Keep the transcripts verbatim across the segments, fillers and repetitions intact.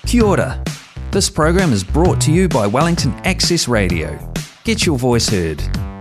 Kia ora. This program is brought to you by Wellington Access Radio. Get your voice heard.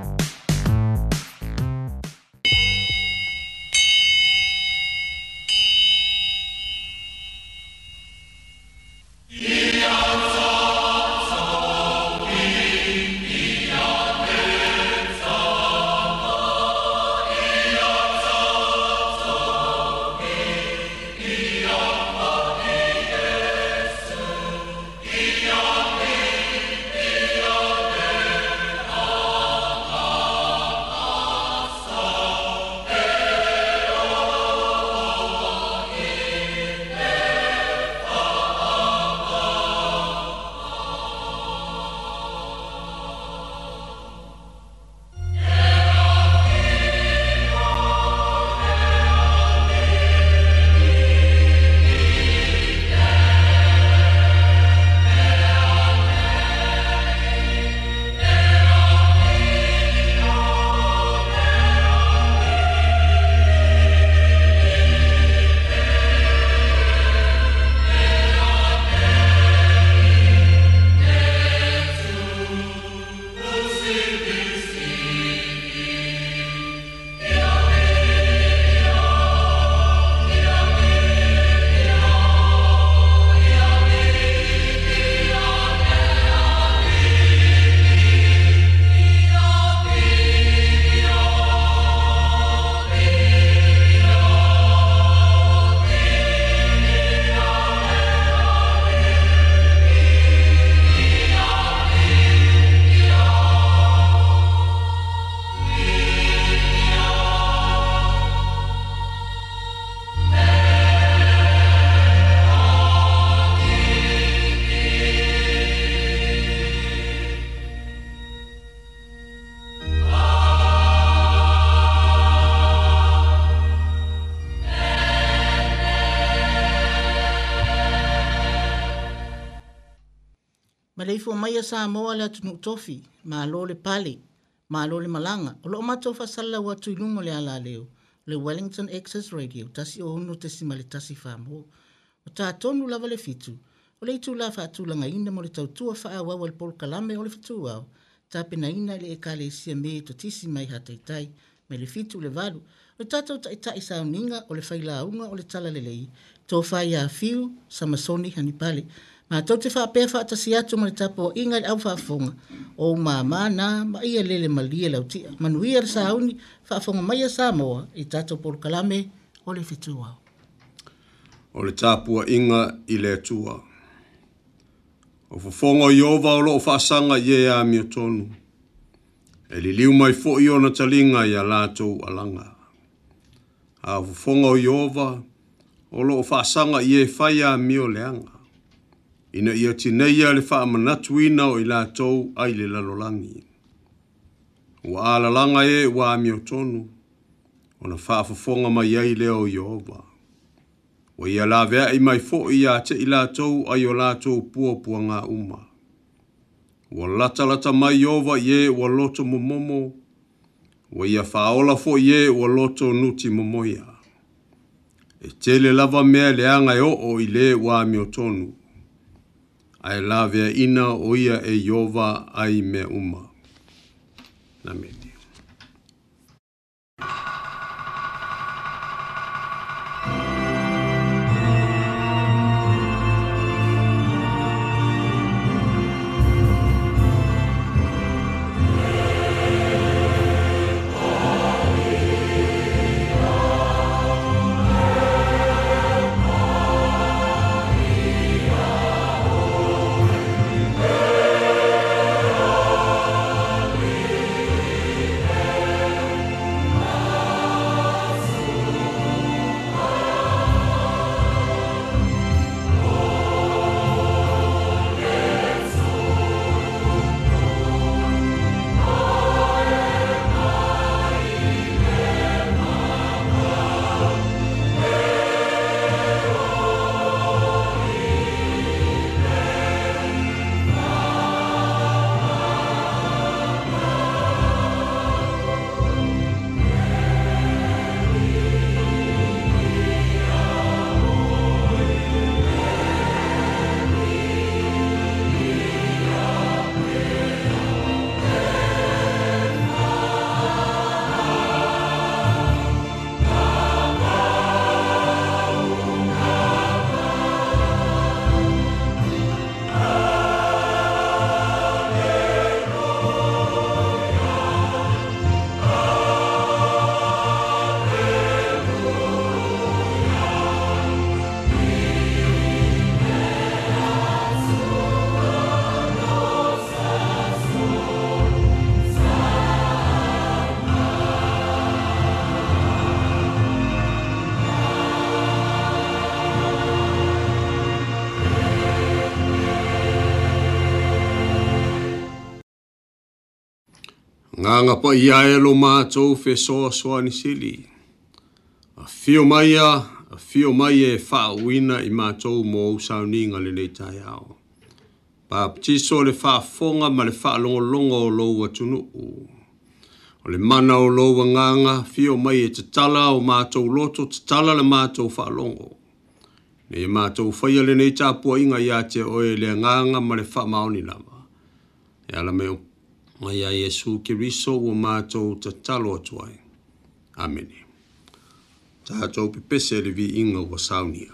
Malefo mai sa moa le atunu tofi, ma lo le pale, ma lo le malanga. O lo mato fa sala wa tuilungo le ala leo, le Wellington Access Radio, tasi o hunu tesi male tasi famo. O ta tonu lava le fitu, o le itu la fa atula nga ina mo le tautua fa awa wal pol kalame o le fitu au. Ta pena ina le ekale sia me to tisi mai hataitai, me le fitu le valu. O tato ta ita isa uninga o le faila unga o le tala le lei, to fa ia fiu samasoni hanipale. Ma tau te whapea whaatasi atu ma le tapo inga le au whaafonga. O mama na ma ia lele malia lau tia. Manuia le sauni whaafonga mai a Samoa i tato polo kalame o le fitua. O le tapua inga i le atua. O whafonga i ova o lo whaasanga ie a mio tonu. E li liu mai fo i ona talinga i a lātou alanga. A whafonga i ova o lo whaasanga ie whai a mio leanga. Ina ia tineia le wha manatu ina o i lātou ai le lalolangi. Wa alalanga e wa mio tonu, o na wha fafonga mai ai leo Yehova. Wa ia la vea i mai fo i a te i lātou ai o lātou pua pua ngā uma. Wa lata lata mai Yehova ye wa loto momomo, wa ia whaola fo ye wa loto nuti momoia. E tele lava mea leanga e o o i le wa mio tonu. Ai lavea ina o ia e Yehova ai me uma. Amen. Nganga pa ia e lo mātou fe soa soa ni sili. A fio mai a, a fio mai e wha uina i mātou mo usau ninga le nei tai ao. Pa ptiso le wha fonga ma le wha longo longo o loua tunu u. O le mana o loua nganga, fio mai e te tala o mātou loto, te tala le mātou wha longo. Ne mātou whaia le nei tāpua inga ia te oe le nganga ma le wha maoni lama. E ala meo, mai a Yesu ki riso o mātou te talo atuai. Amene. Tātou pipese le vi inga o saunia.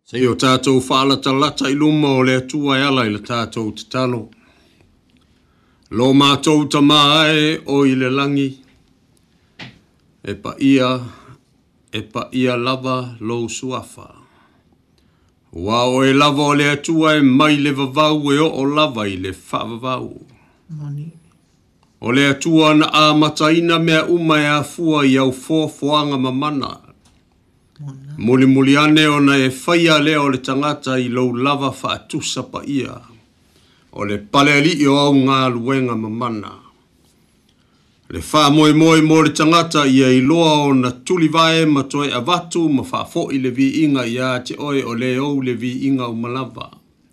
Se o tātou whaalata lata i luma o le atua e ala i le tātou te talo. Lo mātou ta maae o i le langi. E pa ia, e pa ia lava lo suafa. Wa o e lava o le atua e mai le vavau e o o lava i le whaavavau. Moni. O le atua na a mataina mea uma e a fua i au fōfoanga mamana. Mona. Muli muli ane o na e whaia lea o le tangata i lou lava whaatusa pa ia. O le pale ali i o au ngā luenga mamana. Le wha moe moe mo le tangata i a iloa o na tuli vae ma toe avatu ma wha fo i le vi inga i a te oe o le au le vi inga o malava.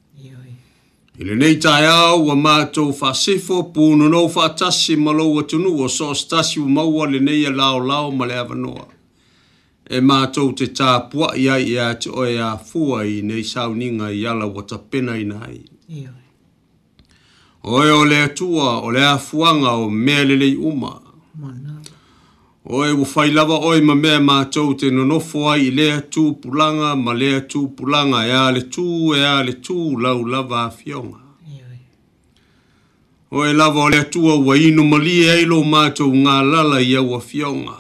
I le nei tae au wa mātou wha sifo pūnu no wha tasi malo atunu o so stasi u maua le nei a lao lao ma le avanoa. E mātou te tā pua i ai i a te oe a fua i nei sauninga i ala wata pena i nai. Ioi. Oe o le atua o le a fuanga o mea lelei uma. Mona. Oe u whailawa oe ma mea mātou te nonofo ai i lea tū pulanga ma lea tū pulanga e a le tū e a le tū lau lava a fionga. Ioi. Oe lava o le atua ua inu mali e ilo mātou ngā lala i au a fionga.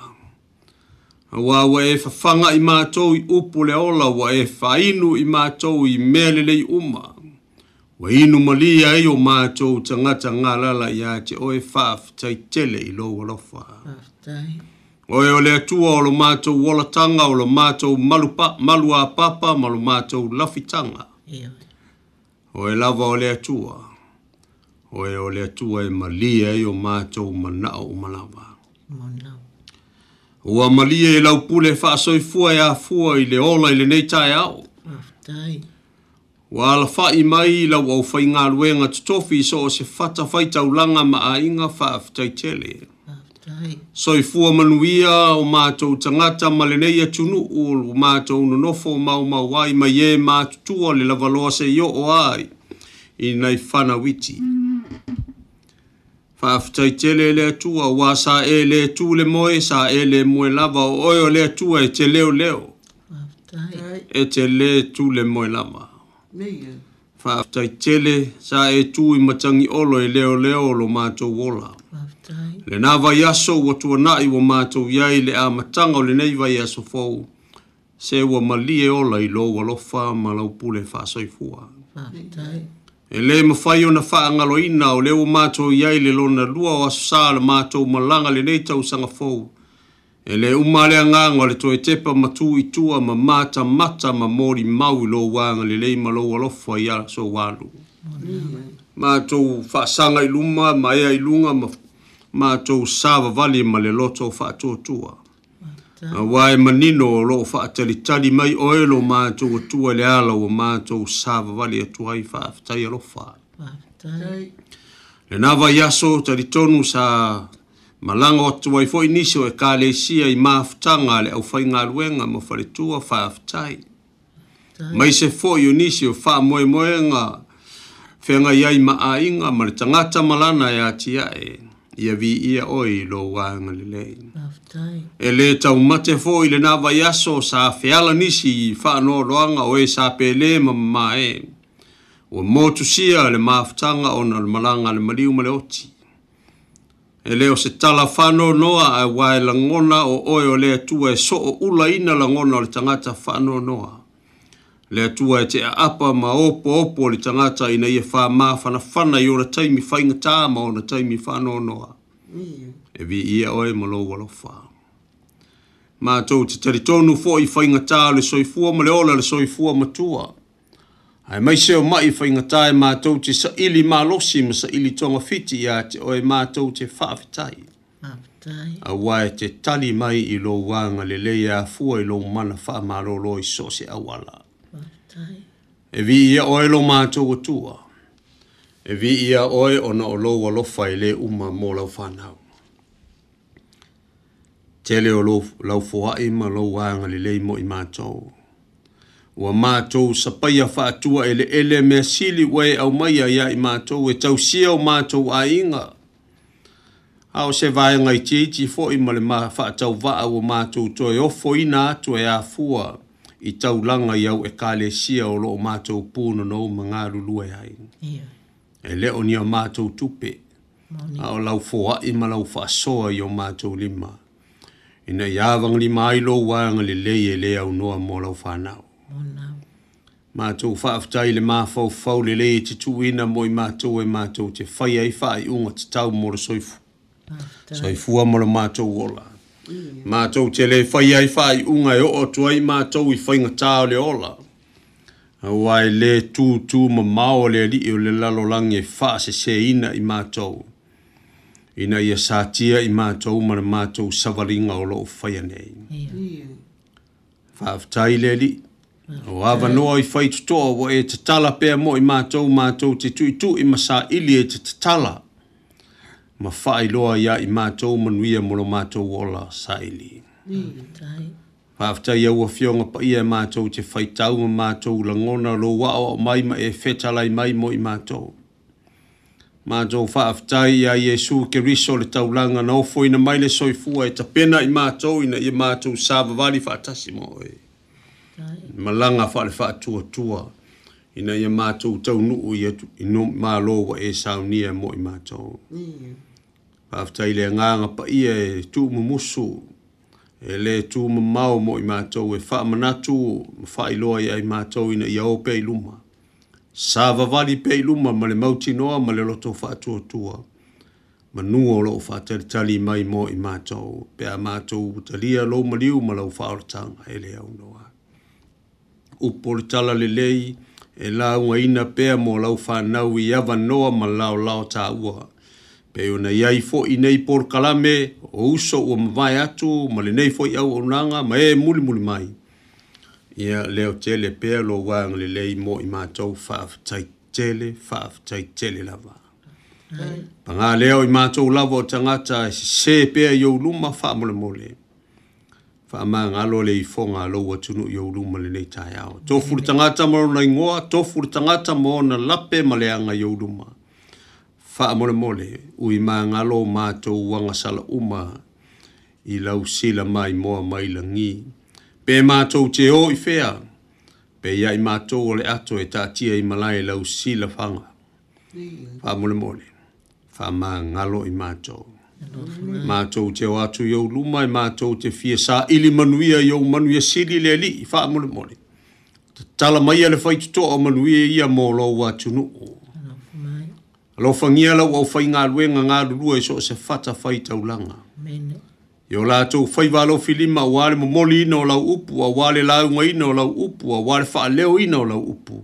Wa wa e whawhanga i mātou i upu le ola wa e whainu i mātou i mea lelei uma. Wa inu mali e o mātou tangata ngā lala i a te oe whaaf tai tele i lo walofa. Whaftai. Oe o le atua o lo mātou wolatanga o lo mātou malupa, malua papa ma lo mātou lafitanga. Ioi. Oe lava o le atua. Oe o le atua e malia e o mātou manao o malava. Mona. Ua malia e lau pule whaasoi fua e a fua i le ola i le nei tae au. Whaftai. Wa ala whai mai lau au whai ngā luenga tutofi so o se whata whai taulanga ma a inga whaaftai tele. Whaftai. Soi fua manuia o mātou tangata ma le nei atunu o mātou nonofo mau mau wai ma ye mātutua le lavaloa se yo o ai i nei whana witi. Whaaftai tele le atua wa sa e le tu le moe sa e le moe lava o oe o le atua e te leo leo. Whaftai. E te le tu le moe lava. Mea. Whaaftai tele sa e tu i matangi olo e leo leo lo mātou wola. Whaftai. Le nā vai aso wa tua nai wa mātou iai le a matanga o le nei vai aso fau. Se wa malie ola i lo walofa ma lau pule whaasoifua. Whaftai. E le mawhai o na whaangalo ina o leo mātou iai le lona lua o aso sā le mātou malanga le nei tau sanga fau. E le umalea nganga le toe tepa matu i tua ma mata mata ma mori mau i lo wanga le lei ma lo walofa i ala so walu. Mātou whaasanga i luma, ma ea i lunga, ma mātou sāwa vali ma le loto whaatua tua. A wae manino o lo whaatali tali mai oelo mātou atua le ala o mātou sāwa vali atua i whaafitai alofa. Whaftai. Le nawa yaso tali tonu sa malanga o atua i fo inisio e ka le sia i maafutanga le au whai ngā luenga ma whare tua whaafitai. Mai se fo i inisio wha moe moe ngā whenga iai ma a inga ma le tangata malana e atia e. Ia vi ia oi lo wanga le lei. Whaftai. E le tau mate fo i le nawa yaso sa whiala nisi i whaano roanga o e sa pele ma ma e. O motu sia le maafutanga o na malanga le mariu ma le oti. E leo se tala whano noa a wae langona o oe o le atua e so o ula ina langona o le tangata whano noa. Le atua e te apa ma opo opo le tangata ina ia wha maa whana whana i ora taimi whainga tāma o na taimi whano noa. E vi ia oe ma lo walofa. Mātou te taritonu fo i whainga tā le soifua ma le ola le soifua matua. Ai mai seo mai whainga tā e mātou te sa ili mā losi ma sa ili tonga fiti ia te oe mātou te whaafitai. Whaftai. A wae te tali mai i lo wanga le leia a fua i lo mana wha marolo i so se awala. Whaftai. E vi ia oe lo mātou atua. E vi ia oe ona o lo walofa i le uma mō lau whanau. Tele o lo lau fuai ma lo wanga le lei mo i mātou. Ua mātou sapaia whaatua ele ele mea sili wei au maia ia i mātou e tau sia o mātou a inga. Ao se vai ngai titi fo i male ma whaatau waa o mātou toi ofo ina atu e a fua i taulanga iau e kalesia o loo mātou pūno no mga lulua ai. E leo ni o mātou tupe, a o lau foa i ma lau whaasoa i o mātou lima. Ina iawang lima ai lo wanga le lei e lea unoa mo lau whanau. Mātou whaaftai le māwhau whau le lei te tuina mo i mātou e mātou te whai ai whai unga te tau mo le soifu. Soifua mo le mātou ola. Mātou te le whai ai whai unga e o tuai mātou i whainga tāo le ola. Awai le tū tū ma mao le li o le lalolangi e wha se se ina i mātou. Ina ia sātia i mātou ma le mātou savaringa o lo whai anei. Whaaftai le li. O awa noa i whai tutoa wa e te tala pēr mo i mātou mātou te tui tu i masa ili e te tala. Ma whai loa ia i mātou manuia mo lo mātou ola sa ili. Whaaftai au a whionga pa ia mātou te whai tau ma mātou langona lo wao o mai ma e whetalai mai mo i mātou. Mātou whaaftai ia Iesu ke riso le taulanga na ofo ina mai le soifua e ta pena i mātou ina i mātou sāva wali whaatasi mo e. Malanga wha le whaatua tua ina i mātou tau nuu i no mālo wa e saunia mo i mātou. Whaaftai le nganga pa ia e tū mumusu e le tū mamau mo i mātou e wha manatu wha iloa i mātou ina i au pe luma. Sāva wali pe luma ma le mauti noa ma le loto whaatua tua. Ma nua lo whaatari tali mai mo i mātou. Pea mātou talia lo maliu ma lau whaoratanga e le au noa. Upo le tala le lei e launga ina pea mo lau whanau i awa noa ma lau lau tā ua. Pe ona iai fo i nei por kalame o uso ua mawai atu ma le nei fo i au onanga ma e muli muli mai. Ia leo tele pea lo wang le lei mo i mātou whaaftai tele, whaaftai tele lava. Panga leo i mātou lava o tangata e se pea i au luma whaamole mole. Whaama ngalo le i fonga lo watunu i au luma le nei tai au. Tofu le tangata mo na ingoa, tofu le tangata mo na lape ma le anga i au luma. Whaamole mole, ui maa ngalo mātou wanga sala uma i lau sila mai moa mai langi. Pe mātou te o i whea, pe ia i mātou o le ato e tātia i malai lau sila whanga. Wha mole mole, wha maa ngalo i mātou. Mātou te o atu i au luma i mātou te fia sa ili manuia i au manuia sili le li, wha mole mole. Tala mai ale whai tutoa o manuia ia mō lo watu nuu. Alo whangia lau au whai ngā luenga ngā lulua i so se whata whai taulanga. Yo lātou whai walo filima o wale momoli ina o lau upu, a wale launga ina o lau upu, a wale wha leo ina o lau upu.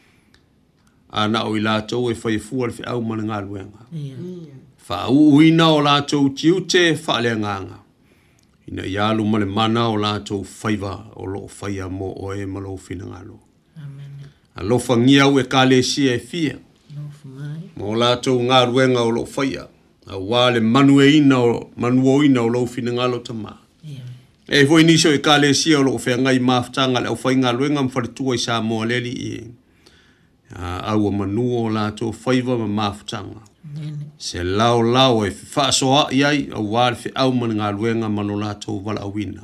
Ana o i lātou e whai fuar fi au mana ngā luenga. Wha uu ina o lātou tiute wha lea nganga. Ina i alu male mana o lātou whaiwa o lo whai a mo o e malo fina ngalo. A lo whangia au e kālesia e fia. Mo lātou ngā ruenga o lo whaia. A wale manue ina o manuo ina o lo fina ngalo tama. E voi niso e kālesia o lo whea ngai maftanga le au whai ngā ruenga mwharitua i sā moa leli i. Au a manuo o lātou whaiva ma maftanga. Se lao lao e whaasoa i ai a wale whi au man ngā ruenga mano lātou wala awina.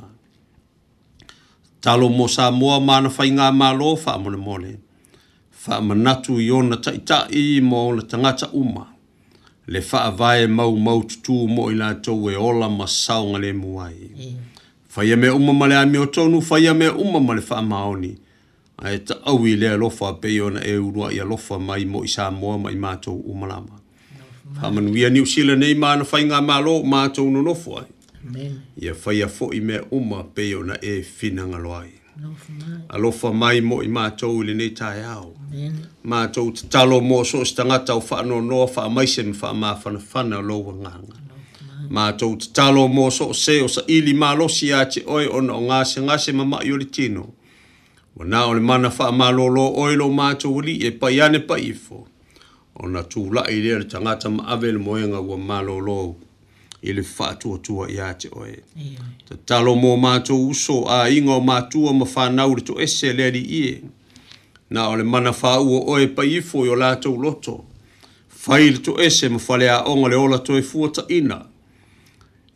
Talo mo sā moa mana whai ngā malo wha mone mole. Wha manatu i ona taita i mo na tangata uma. Le wha vai mau mau tutu mo i lātou e ola ma saunga le muai. Whaia me uma ma le ami o tonu, whaia me uma ma le wha maoni. A e ta au i lea lofa pe ona e urua i a lofa mai mo i Samoa ma i mātou umalama. Wha manuia New Zealand nei mana whai ngā malo mātou no nofo ai. Ia whaia fo i me uma pe ona e whina ngaloai. Alofa mai mo i mātou ili nei tai au. Mātou te talo mo so stangata o whaano noa wha maise me wha maa whana whana loa nganga. Mātou te talo mo so se o sa ili malosi a te oi ona o ngase ngase ma mai o le tino. Wana o le mana wha maa lolo oi lo mātou li e pai ane pai ifo. Ona tū la i lea le tangata ma ave le moenga ua maa lolo i le whaatua tua i a te oi. Te talo mo mātou uso a inga o mātua ma whanau le to ese le li ie. Na o le mana whaua oe pa ifo i o lātou loto. Whai le to ese ma whale a onga le ola toi fuata ina.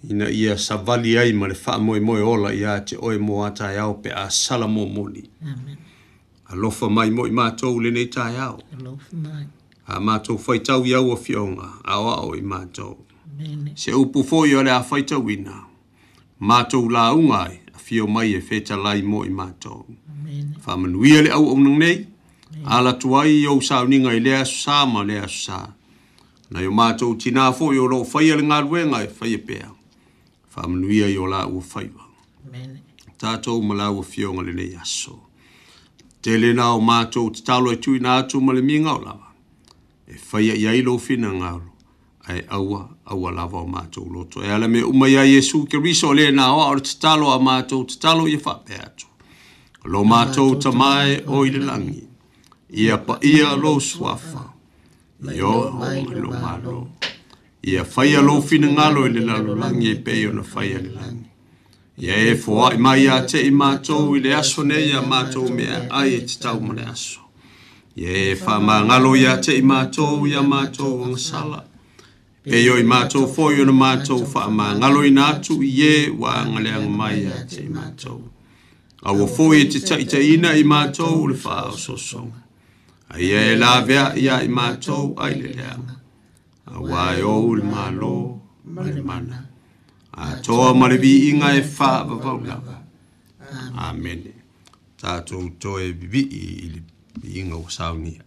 ina ia savali ai ma le wha moe moe ola ia te oe mo a tai au pe a sala mo moni. Amen. Alofa mai mo i mātou le nei tai au. Alofa mai. A mātou whaitau i au a fionga, a o i mātou. Amen. Se upu fo i ole a whaitau ina. Mātou la ungai, a fio mai e wheta lai mo i mātou. Amen. Whamanuia le au au nang nei, ala tuai i au sauninga i lea sa ma lea sa. Na yo mātou tina fo i o lo whaia le ngā ruenga e whaia pēa. Whamanuia i o la ua whaiwa. Amen. Tātou ma la ua fionga le nei aso. Te le nao mātou te talo e tui nā atu ma le mi ngau lava. E whaia i ailo fina ngaro. Ai aua, aua lava o mātou loto. E ala me umai a Yesu ke riso le nā oa o te talo a mātou, te talo i a whape atu. Lo mātou tamae o i le langi. Ia pa ia lo swafa. Yo lo malo. Ia whaia lo fina ngalo i le lalo langi e peo na whaia le langi. Ia e fua i mai a te i mātou i le aso nei a mātou mea ai e te tau ma le aso. Ia e wha ma ngalo i a te i mātou i a mātou ang sala. Peo i mātou fōi o na mātou wha ma ngalo i nātu i e wa ngaleang mai a te i mātou. Awa fōi e te taita ina i mātou le wha o sosonga. A ia e la vea ia i mātou ai le leanga. A wai o le malo ma le mana. A toa ma le vi inga e wha vavau lava. Amen. Tātou toe bibi i le vi inga o saunia.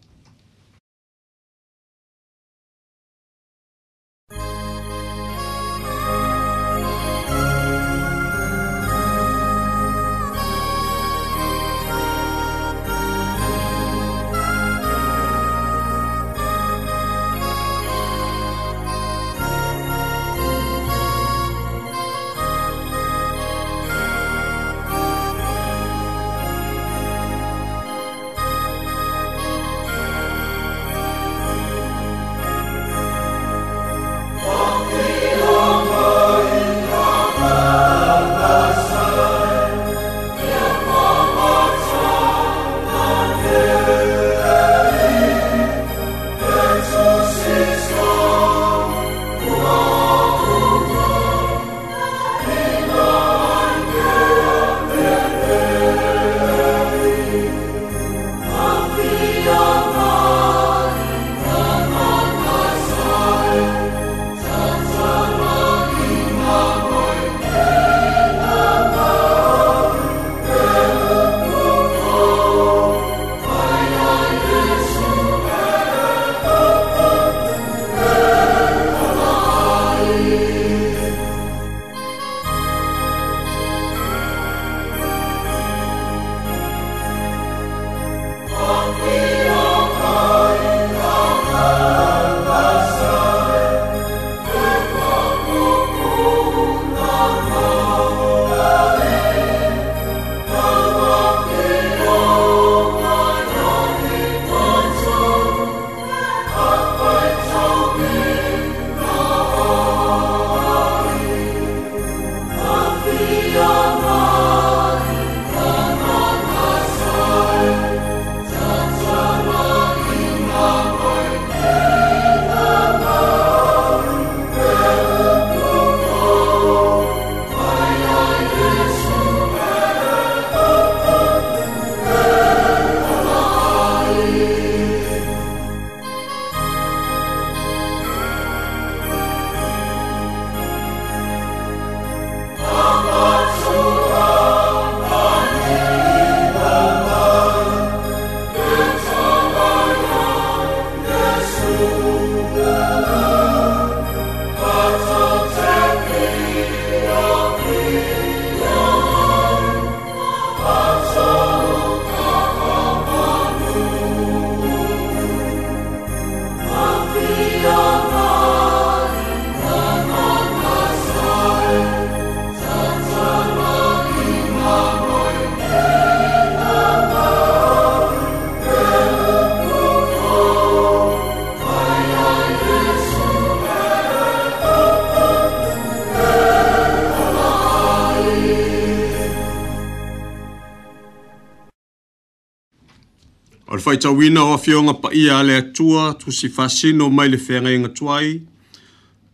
O le whaitawina o a whionga pa ia le atua, tu si fasino mai le whenga inga tuai,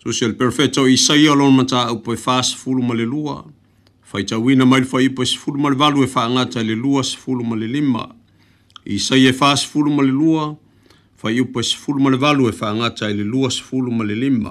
So se le perfeto Isaia lon mata upo e fas fulu ma le lua. Faita wina mai le fai upo e fulu ma le valu e whaangata le lua se fulu ma le lima. Isaia e fas fulu ma le lua. Fai upo e fulu ma le valu e whaangata le lua se fulu ma le lima.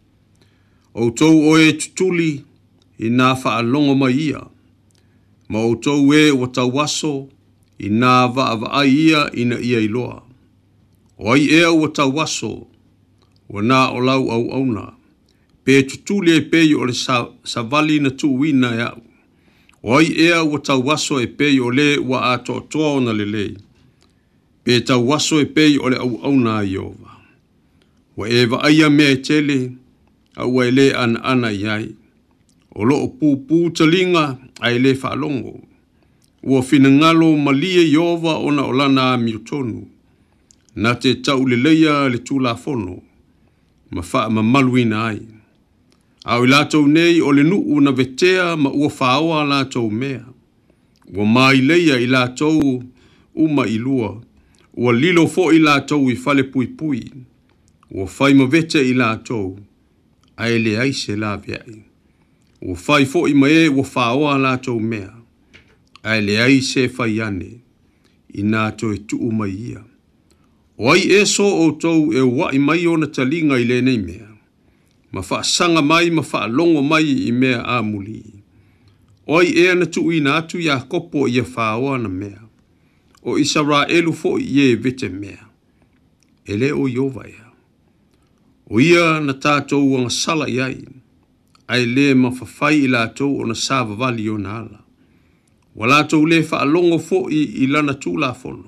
O tou o e tutuli i nā whaalongo mai ia. Ma o tou e o tau waso i nā vaavaa ia ina ia iloa. O ai ea o tau waso o nā o lau au auna. Pe tutuli e pei o le sa, savali na tu wina ya. O ai ea o tau waso e pei o le wa ato toa na le lei. Pe tau waso e pei o le au auna a Iova. Wa eva aia mea e tele a ua ele ana ana iai. O lo o pu pu talinga a ele whaalongo. Ua fina ngalo malie Iova o na olana a miutonu. Na te tau le leia le tula fono. Ma wha ma maluina ai. Au ilatou nei o le nuu na vetea ma ua whaoa latou mea. Ua mai leia i latou uma ilua. Ua lilo fo i latou i fale pui pui. Ua whai ma vete i latou. A ele ai se la viai. Ua whai fo i mae ua whaoa latou mea. A ele ai se whai ane. I nātou e tuu mai ia. O ai e so o tou e wai mai o na talinga i le nei mea. Ma wha sanga mai, ma wha longo mai i mea a muli. O ai e na tu ina atu ia kopo i a whaoa na mea. O Israelu fo i e vete mea. Ele o Iova ia. O ia na tātou ang sala iai. Ai le ma whawhai i lātou o na sāva vali o na ala. Wa lātou le wha longo fo i, i lana tū la fono.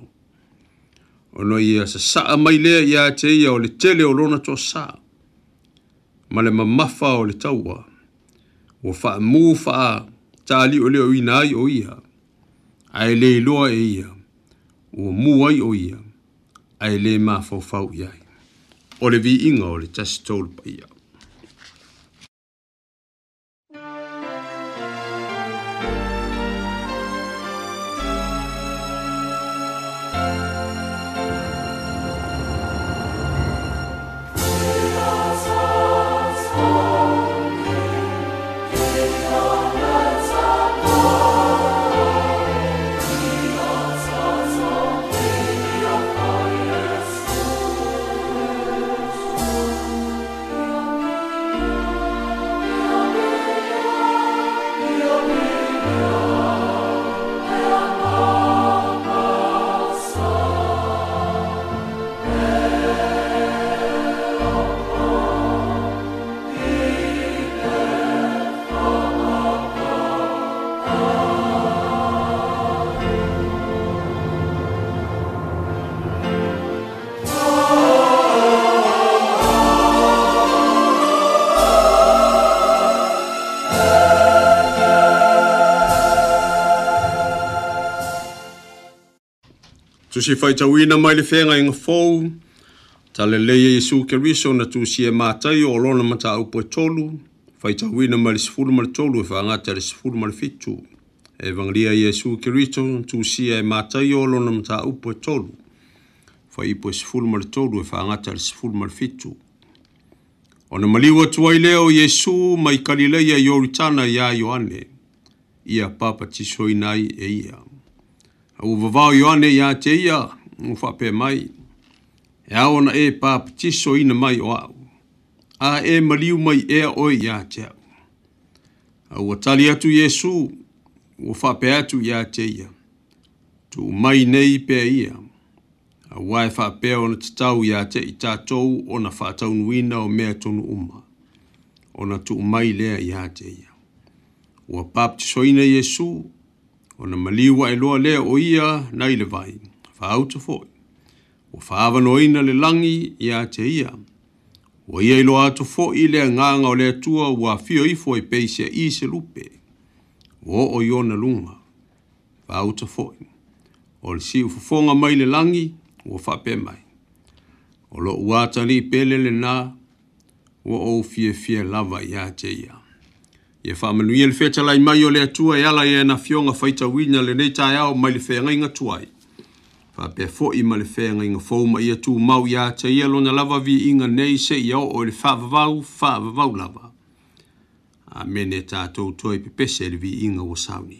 Ono ia sa saa mai lea ia te ia o le tele o lona to saa. Ma le mamafa o le taua. O wha mu wha taali o le o ina ai o ia. Ai le iloa e ia. O mu ai o ia. Ai le ma fau fau iai. O le vi inga o le tasi tolu pa ia. Tu si fai tawina mai le whenga inga fōu, ta le leia Jesu Keriso na tu si e mātai o lona mata upo e tolu, fai tawina mai le sifuru mai le tolu e whaangata le sifuru mai le fitu. E vangalia Jesu Keriso tu si e mātai o lona mata upo e tolu, fai ipo e sifuru mai le tolu e whaangata le sifuru mai le fitu. O na maliwa tuai leo Jesu mai kalileia i oritana ia Ioane, ia papa tisoi nai e ia. O vavao Ioane ia te ia, o whape mai. E aona e pāpatiso ina mai o au. A e maliu mai ea oi ia te au. A ua tali atu Jesu, o whape atu ia te ia. Tu mai nei pe ia. A wae whape o na tatau ia te i tātou o na whaataunuina o mea tonu uma. O na tu mai lea ia te ia. Ua pāpatiso ina Jesu, o na maliwa e loa lea o ia na i le vai, whaauta foi. O whaavano ina le langi ia te ia. O ia i loa ato foi lea nganga o lea tua ua fio ifo e peisia i se lupe. O o iona lunga, whaauta foi. O le si ufafonga mai le langi, o whape mai. O lo uata li pele le na, o o fie fie lava ia te ia. Ia whamanuia le whetalai mai o le atua e ala e na fionga whaita wina le nei tai au mai le whenga inga tuai. Whapea fo i ma le whenga inga fōu ma ia tū mau ia ta ia lona lava vi inga nei se ia o le whaavavau, whaavavau lava. A mene tātou toi pepese le vi inga o saunia.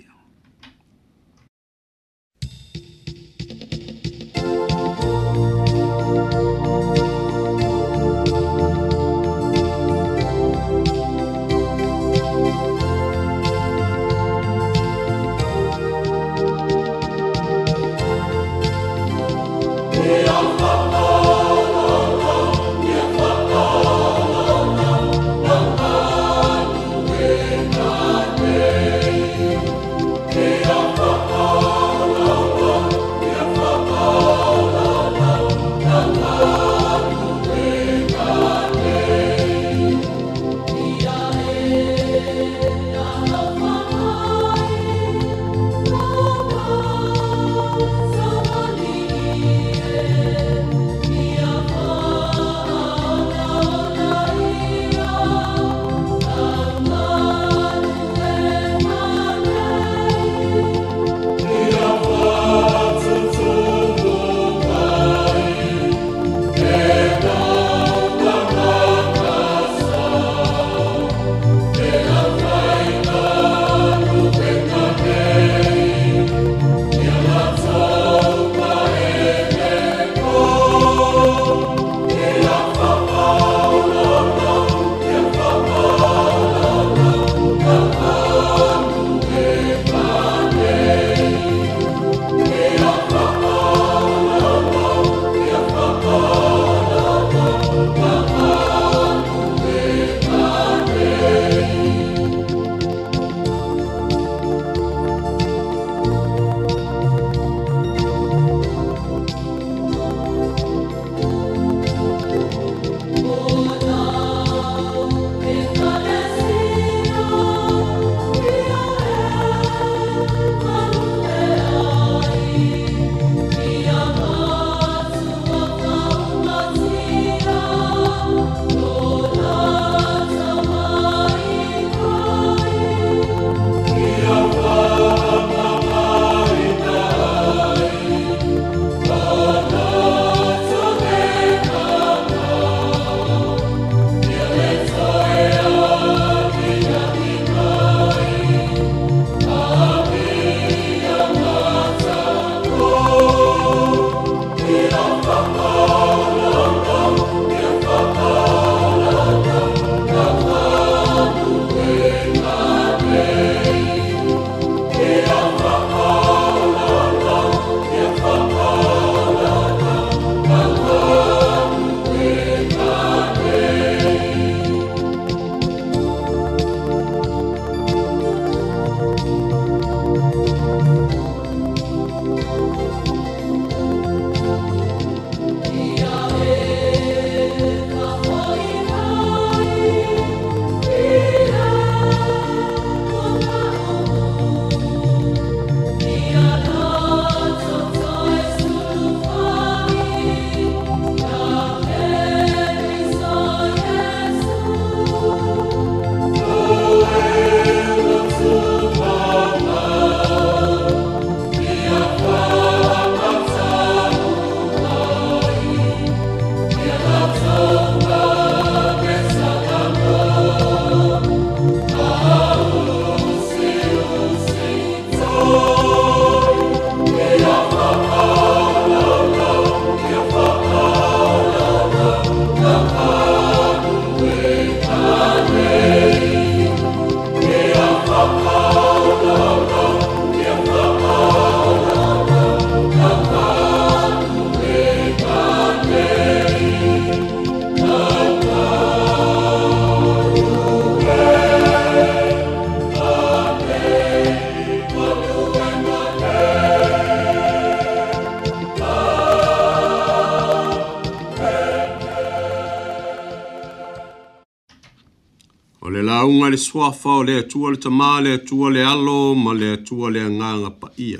launga le swafa o le atua le tama, le atua le alo, ma le atua le nganga pa ia.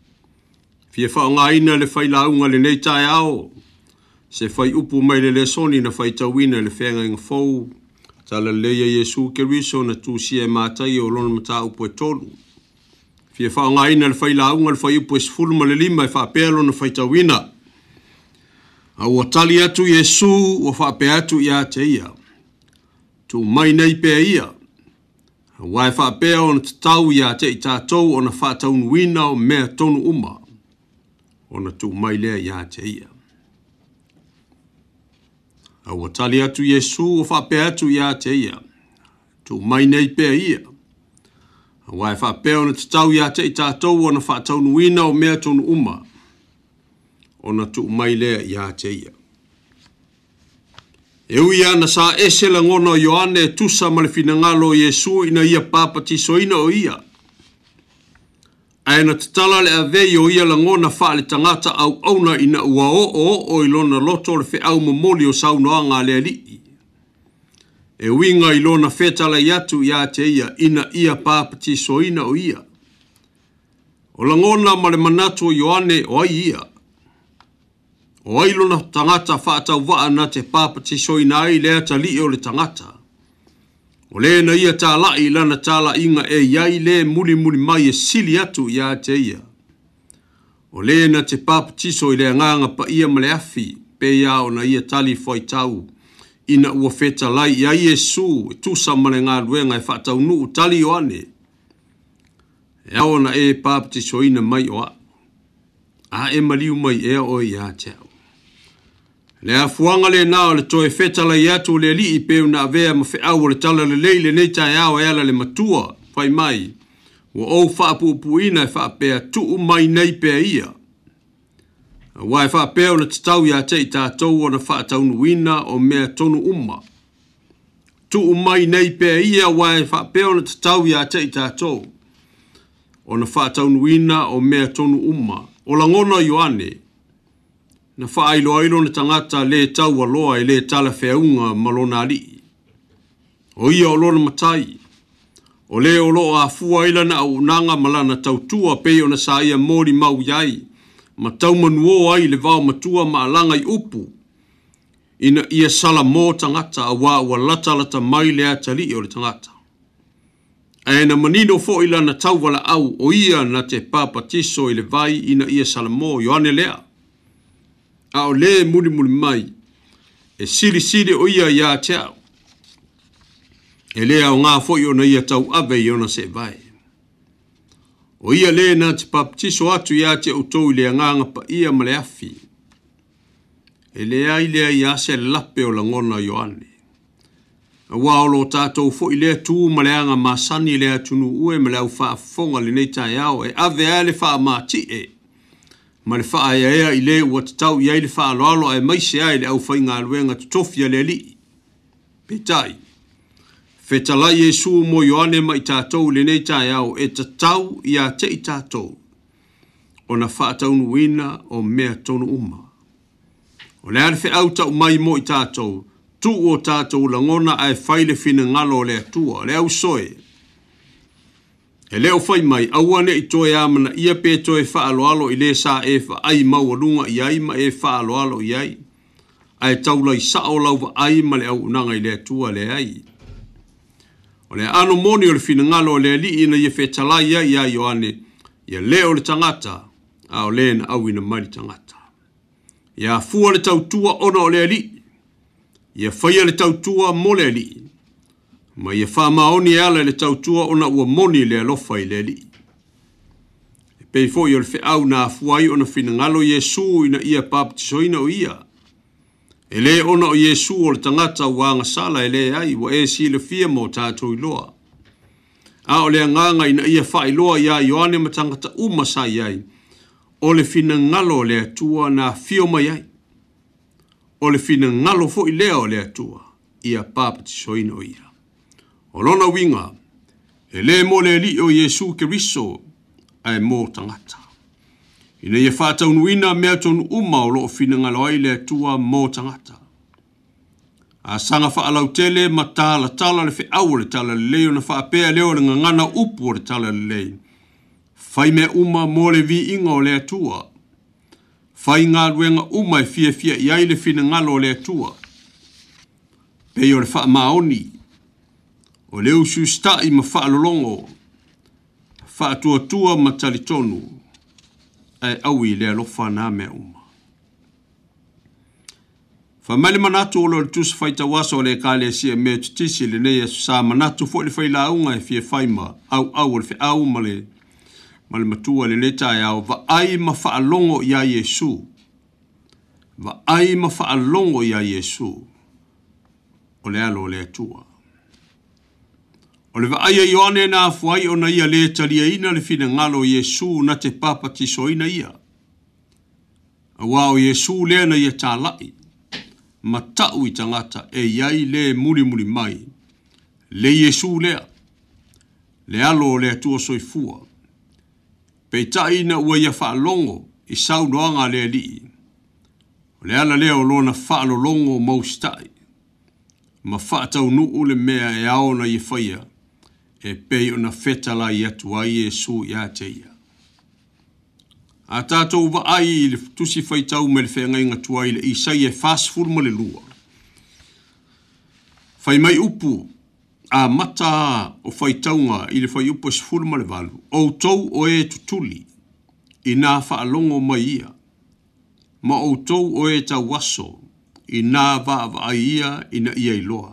Fie wha ngā ina le whai launga le nei tae ao, se whai upu mai le le soni na whai tawina le whenga inga fau, tala leia Yesu ke riso na tu si e mātai o lona mata upo e tolu. Fia whaongaina le whailaunga le whaiupu e sifuru ma le lima e whaapelo na whaitawina. A ua tali atu Yesu ua whaapea atu ia te ia. Tu mai nei pea ia. A wai whaapea o na tatau ia te i tātou o na whaataunuina o mea tonu uma. O na tu mai lea ia te ia. A ua tali atu Yesu ua whaapea atu ia te ia. Tu mai nei pea ia. A wai whaapea o na tatau ia te i tātou o na whaataunuina o mea tonu uma. O na tu mai lea ia te ia. E ui ana sa ese la ngona Ioane e tusa ma le finangalo Yesu ina ia papa tisoina o ia. Aina tatala le avei o ia la ngona wha le tangata au auna ina ua o o o ilona loto le fe au mamoli o saunoanga le alii. E winga ilona fetala iatu ia te ia ina ia papa tisoina o ia. O la ngona ma le manatu o Ioane o ai ia. O ailo na tangata whaatau waa na te papa te soina ai lea ta li o le tangata. O le na ia tā lai lana tāla inga e iai le muli muli mai e sili atu ia te ia. O le na te papa te soi le nganga pa ia male afi pe ia o na ia tali foi tau. Ina ua feta lai ia Yesu e tusa male ngā ruenga e whaatau nuu tali o ane. E au na e papa te soina mai o a. A e maliu mai ea o ia te au. Le afuanga le nao le toe fetala i atu le li i peu na avea ma fe au le tala le leile nei tai au e ala le matua, fai mai, ua ou whaapupuina e whaapea tuu mai nei pea ia. Wa e whaapea o na tatau ia te i tātou o na whaataunuina o mea tonu uma. Tuu mai nei pea ia wa e whaapea o na tatau ia te i tātou o na whaataunuina o mea tonu uma. O langona Ioane, na whaailo ailo na tangata le tau aloa e le tala whiaunga malona li. O ia o lona matai. O le o loa a fua ila na au nanga malana tautua pei o na sa ia mori mau iai. Ma tau manuo ai le vau matua ma alanga i upu. Ina ia sala mō tangata a wā ua lata lata mai le atali o le tangata. E na manino fo ila na tau wala au o ia na te papa tiso i le vai ina ia sala mō Ioane lea. A o le muli muli mai, e siri siri o ia ia te au. E lea o ngā foi o na ia tau ave i ona se vai. O ia le na te paptiso atu ia te utou i lea nganga pa ia male afi. E lea i lea ia se lape o la ngona Ioane. A waolo tātou fo i lea tū maleanga masani lea tunu ue male au wha fonga li nei tai au e ave ale wha mati e. Ma le wha ea ea i le ua tatau i le wha aloalo e maise ai le au whai ngā luenga tutofia le li. Petai. Whetalai Yesu mo Ioane ma i tātou le nei tai au e tatau i a te i tātou. O na wha ataunuina o mea tonu uma. O le arife au tau mai mo i tātou. Tu o tātou langona ai whaile fina ngalo le atua. Le au soe. E leo fai mai, awane i toe amana ia pe toe wha aloalo i le sa e wha ai maualunga i ai ma e wha aloalo i ai. Ai taula i sao lau wa ai ma le au unanga i le atua le ai. O le ano moni o le fina ngalo le li ina ia whetala ia i ai Ioane, ia leo le tangata, a o le na au ina mai tangata. Ia fua le tautua ona o le li, ia whaia le tautua mo le li. Ma ia wha maoni ala le tautua ona ua moni le alofa i le li. E pei fo i o le whi au na fuai ona fina ngalo Yesu ina ia paptisoina o ia. E le ona o Yesu o le tangata wanga sala e le ai wa e si le fia mo tātou iloa. A o le nganga ina ia wha iloa ia Ioane ma tangata uma sa iai. O le fina ngalo le atua na fio mai ai. O le fina ngalo fo i lea o le atua ia paptisoina o ia. O lona winga, e le mo le li o Yesu Keriso ai mo tangata. Ina ia whātau nuina mea tonu uma o loo fina ngalo ai le atua mo tangata. A sanga whaalau tele ma tala tala le whi au le tala le leo na whaapea leo le ngangana upu o le tala le leo. Whai mea uma mo le vi inga o le atua. Whai ngā ruenga uma e fia fia i ai le fina ngalo o le atua. Pei o le wha maoni. O le usu sta i ma wha alolongo. whaatua-tua ma talitonu ai au i lea lofa nā mea uma. Whamali manatu o lo le tusi whaita wasa o le kāle sia mea tutisi le nei asu sā manatu fo le whailaunga e fia whaima au au o le whiau ma le ma le matua le neta e au va ai ma whaalongo ia Yesu. Va ai ma whaalongo ia Yesu. O le alo le atua. O le va ai a Ioane na afuai o na ia le talia ina le fina ngalo Yesu na te papa tiso ina ia. A wao Yesu le na ia tālai. Ma tau i tangata e iai le muri muri mai. Le Yesu lea. Le alo le atua soifua. Peitai na ua ia whaalongo i sau noanga le li. O le ala lea o lona whaalolongo maustai. Ma whaatau nuu le mea e aona i whaia. E pei o na whetala i atua i Yesu i ateia. A tātou wa ai i le tusi whaitau me le whenga inga tua i le isai e whasfuru ma le lua. Whai mai upu a mata o whaitaunga i le whai upu sifuru ma le walu. O tau o e tutuli i nā whaalongo mai ia. Ma o tau o e tau waso i nā wa ia i na ia i loa.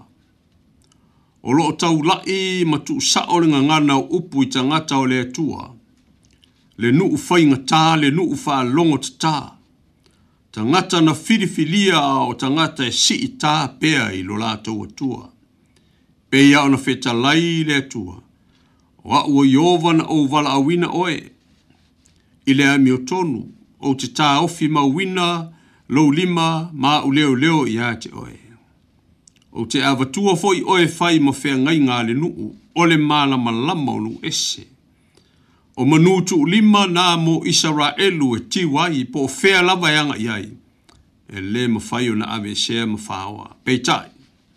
O lo tau lai ma tu sao le ngangana o upu i tangata o le atua. Le nuu whainga tā, le nuu whaalongo tā. Tangata na whiriwhilia o tangata e si i tā pea i lo lātou atua. Pea o na wheta lai le atua. O a ua iova na o wala awina oe. I le ami o tonu, o te tā ofi mawina, lo lima, ma u leo leo i ate oe. O te avatua foi oe whai ma whea ngai ngā le nuu, o le māla malama o nu ese. O manutu lima nā mo Israelu e tiwai po whea lava yanga iai. E le ma whai o na ave sea ma whaoa. Peitai.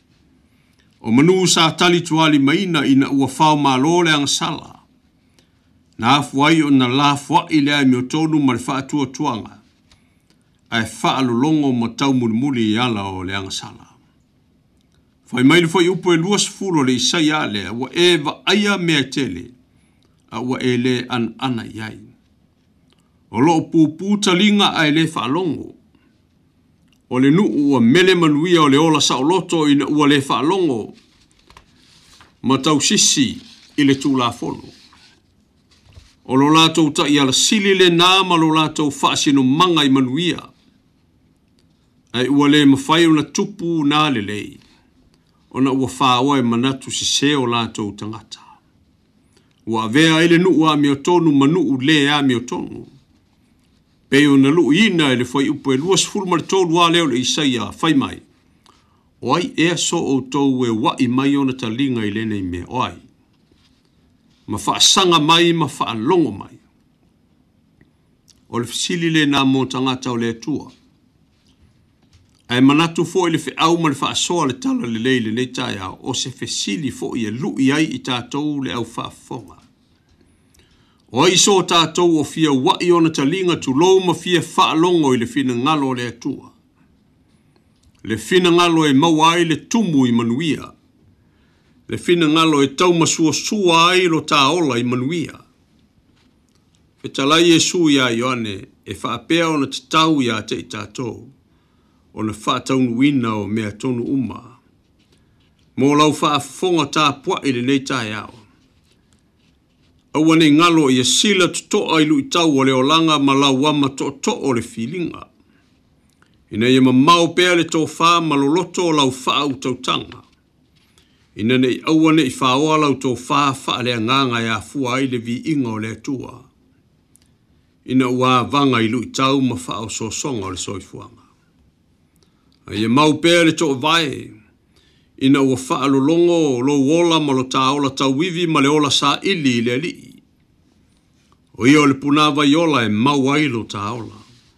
O manu sa tali tuali maina ina ua whao ma lole ang sala. Nā fuai o na la fuai lea mi o tonu ma le whaatua tuanga. Ai whaalolongo ma tau mulimuli i ala o le ang sala. Whai maili whai upo e luas fulo le isai a lea wa e va aia mea tele. A ua e le an ana iai. O loo pūpū talinga ai le whaalongo. O le nuu ua mele manuia o le ola saoloto ina ua le whaalongo. Ma tau sisi i le tūla fono. O lo lātou ta i ala sili le nāma lo lātou whaasino manga i manuia. Ai ua le mawhai o na tupu nā le lei. O na ua whaawa e manatu si se o lātou tangata. Ua vea ele nuu a mi o tonu ma nuu le a mi o tonu. Peo na luu ina ele whai upo e luas fulma le tolu a leo le isaia whai mai. Oai ea so o tau e wa i mai o na talinga i lene i mea oai. Ma whaasanga mai ma whaalongo mai. O le fisili le nā mō tangata o le atua. Ai manatu fo i le whi au ma le whaasoa le tala le leile nei tai au. O se fisili fo i e lui ai i tātou le au whaafonga. O ai so tātou o fia wai o na talinga tu lou ma fia whaalongo i le fina ngalo le atua. Le fina ngalo e mawai le tumu i manuia. Le fina ngalo e tau masua sua ai lo taola i manuia. Fetalai e su ia Ioane e whaapea o na tatau ia te i tātou. O na whaataunu wina o mea tonu uma. Mō lau whaafonga tā pua i le nei tai au. Awane ngalo i a sila tutoa i lui tau o le olanga ma lau wama to to o le filinga. Ina ia ma mau pea le tō wha maloloto o lau wha au tautanga. Ina nei awane i whaoa lau tō wha wha le nganga ia fua i le vi inga o le atua. Ina ua vanga i lui tau ma wha au so songa o le soifuanga. Ia mau pea le tō vai. Ina ua wha alolongo lo wola ma lo taola tau wivi ma le ola sa ili le li. O ia o le punava i ola e mau ai lo taola.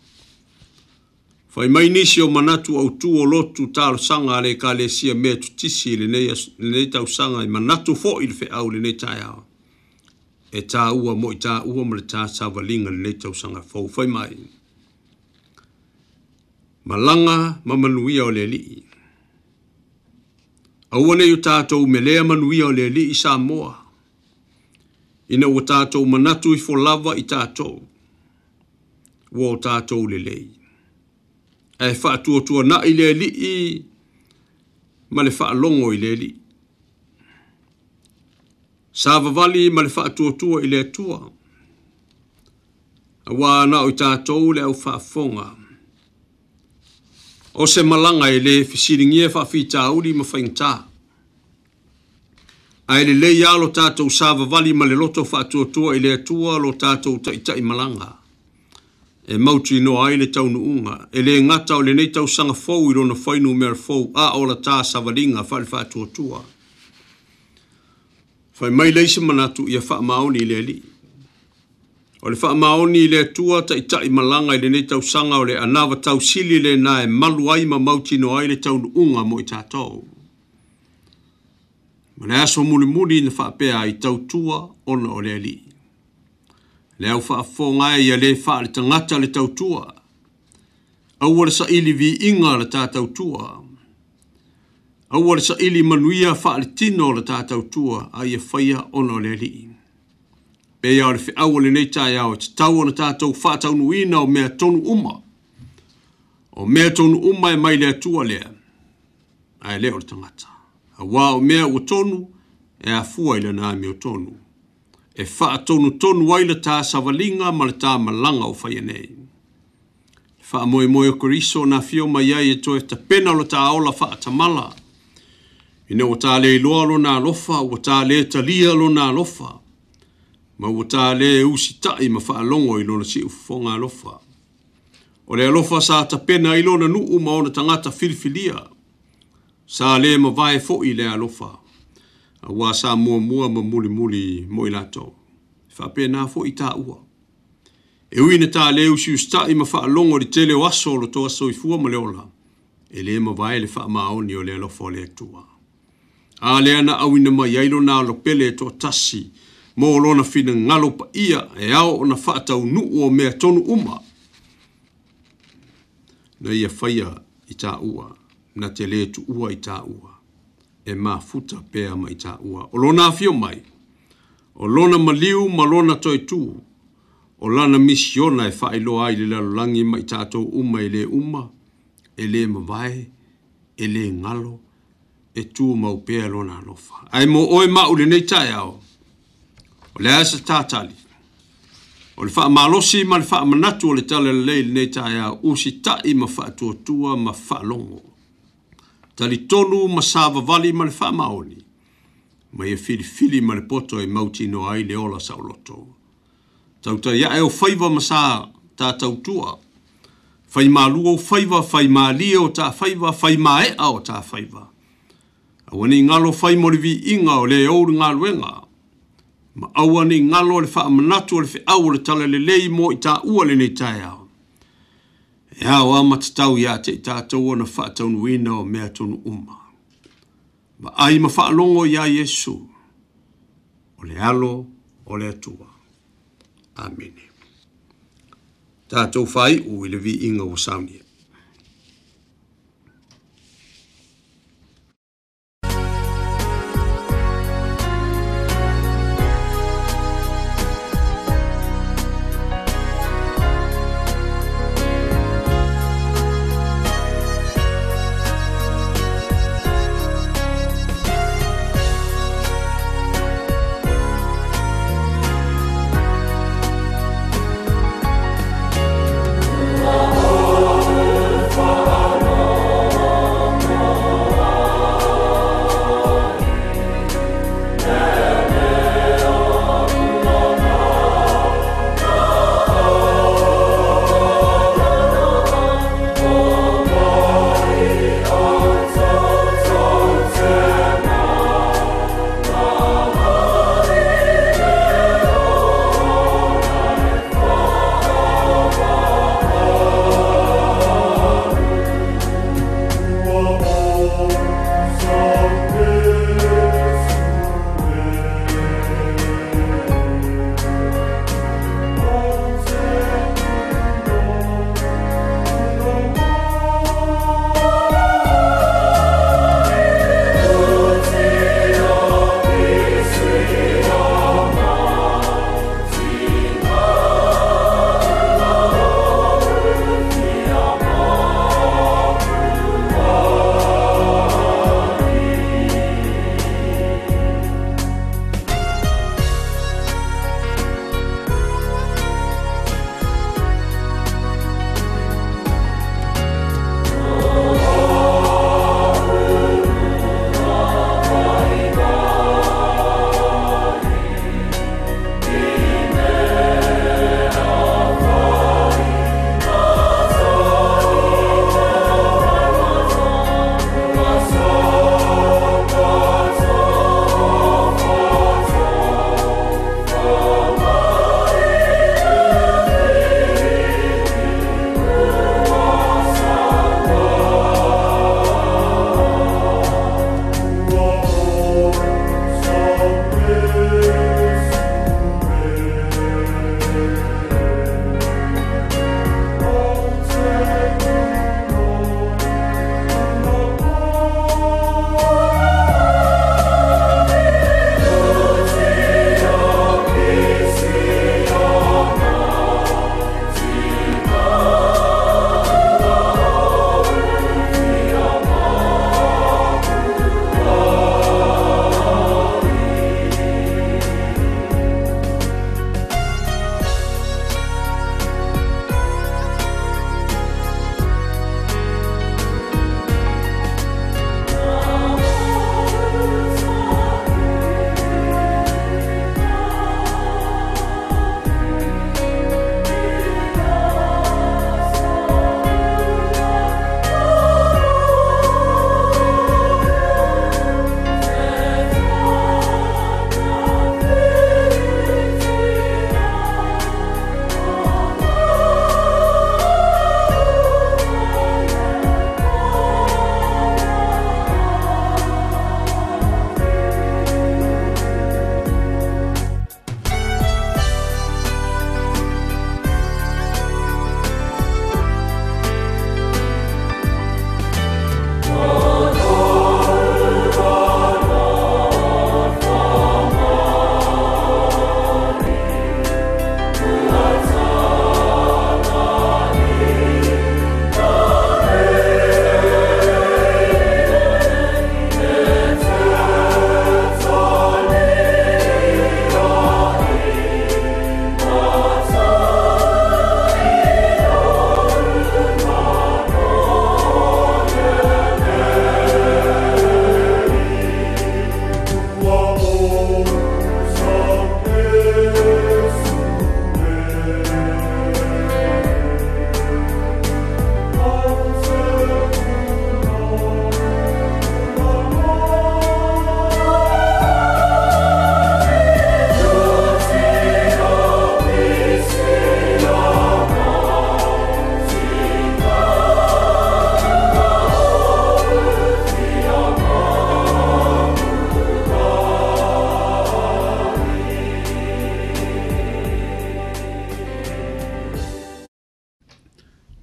Whai mai nisi o manatu au tu o lotu talo sanga ale ka le sia mea tutisi le nei, le nei tau sanga i manatu fo i le fe au le nei tai au. E tā ua mo i tā ua ma le tā savalinga le nei tau sanga fau whai mai. Malanga ma manuia o le li. Awane yu tātou me lea manuia o le li i Samoa. ina ua tātou manatu i folava i tātou. Ua o tātou lelei. E whaatua tua na i le li i ma le whaalongo i le li. Sāvavali ma le whaatua tua i le tua. Awa na o i tātou le au whaafonga. O se malanga e le fisiringia whaafita uri ma whaingta. Ai le lei alo tātou sāvavali ma le loto whaatua tua i le tua lo tātou taitai malanga. E mauti no ai le taunu unga. E le ngata o le nei tau sanga fau i rona whainu mea fau a o la tā savalinga whale whaatua tua. Whai mai leise manatu i a wha maoni i le li. O le wha maoni i le tua ta i tai malanga i le nei tau sanga o le anawa tau sili le na e malu ai ma mauti no ai le taunu unga mo i tātou. Ma le aso muli muli na wha pēa i tau tua ona o le li. Le au whaafonga e ia le wha le tangata le tautua. Au wale sa ili vi inga le tā tautua. Au wale sa ili manuia wha le tino le tā tautua a ia whaia ono le li. Pea au le whi au le nei tai au te tau ona tātou wha taunu ina o mea tonu uma. O mea tonu uma e mai le atua lea. Ai leo le tangata. A wā o mea o tonu e a fua ila na me o tonu. E wha tonu tonu waila tā savalinga ma le tā malanga o whaia nei. Wha moe moe o koriso na fio mai ai e toe ta pena lo tā ola wha tamala. Ina o tā le loa lo nā lofa, o tā le talia lo nā lofa. Ma o tā le usi tai ma wha longo i lona si ufonga lofa. O le alofa sa ta pena i lona nuu ma ona tangata filifilia. Sa le ma vai fo i le alofa. A wā sa mua mua ma muli muli mo i lato. Whape nā fo i tā ua. E uina tā leu si usta i ma wha longo di tele o aso lo toa so i fua ma leola. E le ma vai le wha maoni o le alofa o le atua. A le ana au ina ma yailo nā lo pele e toa tasi. Mo lona fina ngalo pa ia e ao o na wha tau nuu o mea tonu uma. Na ia whaia i tā ua. Na te le tu ua i tā ua. E ma futa pea mai tā ua. O lona fio mai. O lona maliu ma lona toi tu. O lana misiona e whaelo ai le lalulangi mai tātou uma e le uma. E le mawai. E le ngalo. E tu mau pea lona alofa. Ai mo oe mau le nei tai au. O le asa tātali. O le wha malosi ma le wha manatu o le tala le le nei tai au. Usi tai ma wha tua tua ma wha longo. Tali tonu ma sava vali ma le wha maoni. Ma ia fili fili ma le poto e mauti no ai le ola sa loto. Tau ta ia e o whaiva ma sa tā tau tua. Whai malua o whaiva, whai malia o tā whaiva, whai maea o tā whaiva. Awani ngalo whai morivi inga o le ouru ngā luenga. Ma awani ngalo le wha manatu o le whi au le tala le lei mo i tā ua le nei tai au. E hao a matatau ia te i tātou ana wha taunu ina o mea tonu uma. Ma ai ma wha alongo ia Yesu. O le alo, o le atua. Amen. Tātou whai u i le vi inga o saunia. Oh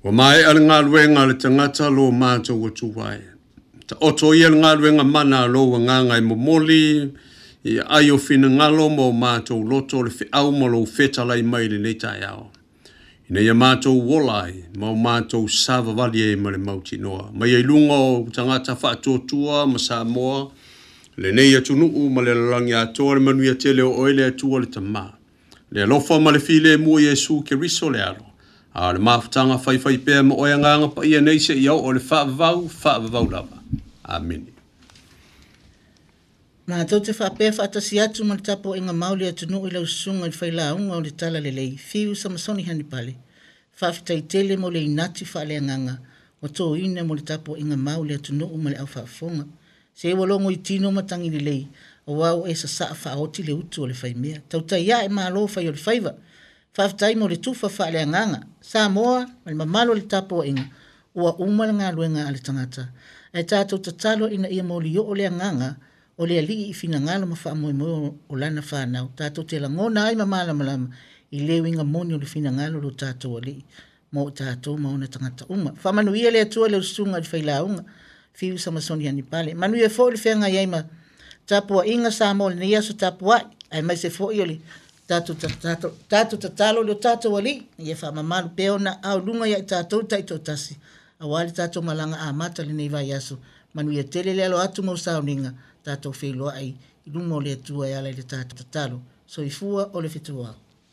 Wa mai al ngā luenga le tangata lo mātou wa tuwai. Ta oto ia ngā luenga mana lo wa ngā ngai momoli, i ai o fina ngalo mo mātou loto le whiau mo lo whetalai mai le nei tai ao. Ina ia mātou wolai, mau mātou sava wali e ma le mauti noa. Mai e lunga o tangata whaatotua ma Samoa, le nei atu nuu ma le lalangi atoa le manuia tele o oele atua le tamā. Le alofa ma le file mua Yesu ke riso le alo. A le mafutanga fai fai pēr ma oia nganga pa ia nei se iau o le whaavavau, whaavavau lava. Amen. Nā tau te whapea whaatasi atu ma le tapo inga mauli atu nuu i lau sunga i whaila unga o le tala le lei. Fiu samasoni hani pale. Whaafitai tele mo le inati whaale anganga. O tō ina mo le tapo inga mauli atu nuu ma le au whaafonga. Se ewa longo i tino matangi le lei. O wau e sa saa whaoti le utu o le whaimea. Tau tai ia e maa loo whai o le whaiva. Whaafitai mo le tufa whaale anganga. Sa moa, ma le mamalo le tapo inga. Ua umala ngā luenga ale tangata. E tātou tatalo ina ia mo li o le anganga. O le ali i fina ngalo ma wha moe moe o lana whanau. Tātou te la ngona ai mamala malama. I leo inga moni o le fina ngalo lo tātou ali. Mo tātou maona tangata uma. Whamanu ia le atua le usunga di whaila unga. Fiu samasoni ani pale. Manu ia fo le whenga iaima. Tapua inga sa mo le nia so tapua. Ai mai se fo i oli. Tātou tatalo le tātou ali. Ia wha mamalu peona au lunga ia tātou taito tasi. Awali tātou malanga a mata le nei vai aso. Manu ia tele le alo atu mau sauninga. Tātou wheloa ai. I lunga o le atua e ala le tātou tatalo. So i fua o le fitua.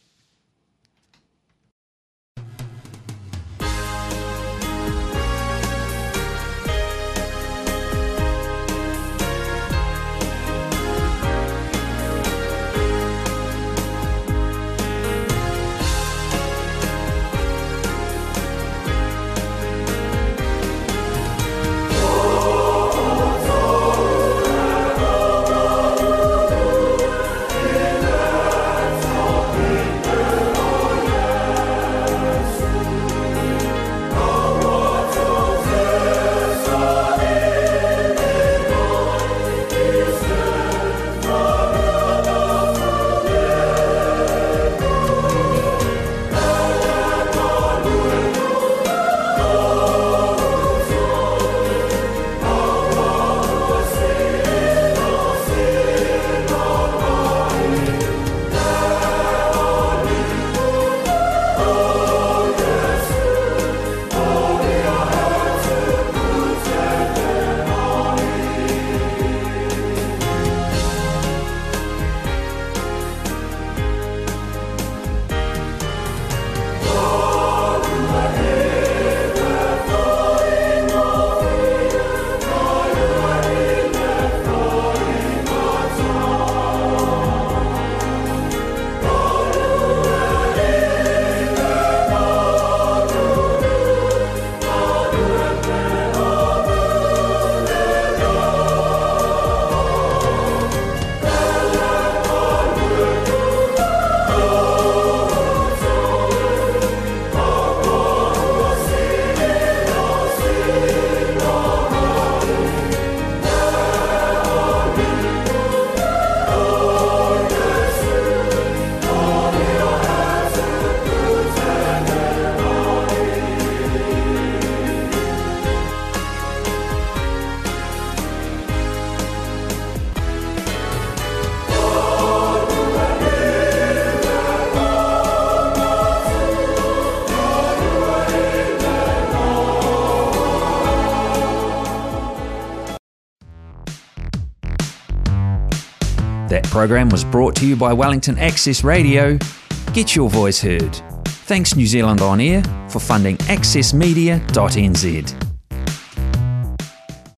That program was brought to you by Wellington Access Radio. Get your voice heard. Thanks New Zealand On Air for funding access media dot n z.